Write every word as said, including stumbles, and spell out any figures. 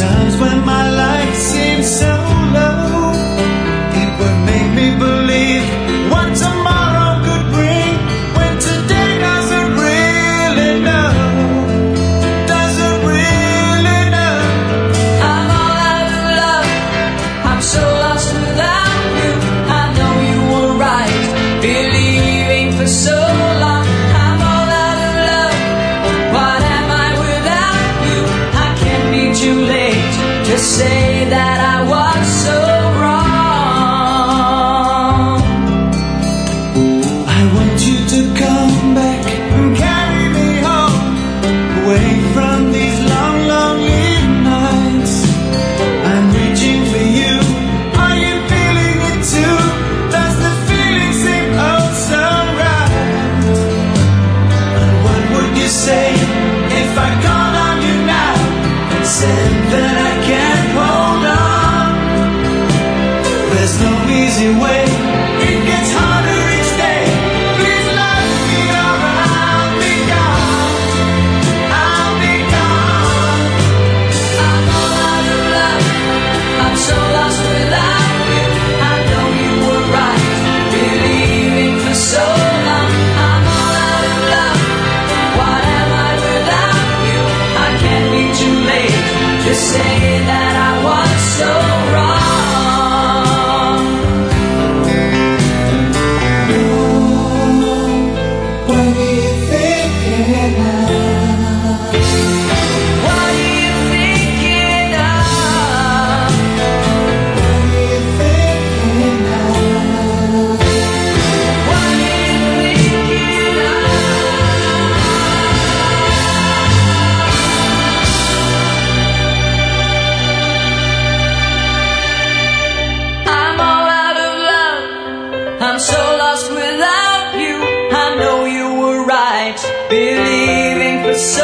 times when my life seems so low, it would make me believe what tomorrow could bring, when today doesn't really know, doesn't really know. I'm all out of love, I'm so lost without you. I know you were right, believing for so long. I'm all out of love, what am I without you? I can't be too late to say that I was so wrong. I want you to come back and carry me home, away from these long, lonely nights. I'm reaching for you, are you feeling it too? Does the feeling seem oh so right? And what would you say if I called on you now and said that I can't hold on? There's no easy way, it gets harder each day. Please let me or I'll be gone, I'll be gone. I'm all out of love, I'm so lost without you. I know you were right, believing for so long. I'm all out of love, what am I without you? I can't be too late to say that I was so wrong. What are you thinking now? What are you thinking of? What are you thinking now? What are you thinking of? I'm all out of love, I'm so lost without you. I know you were right, believing for so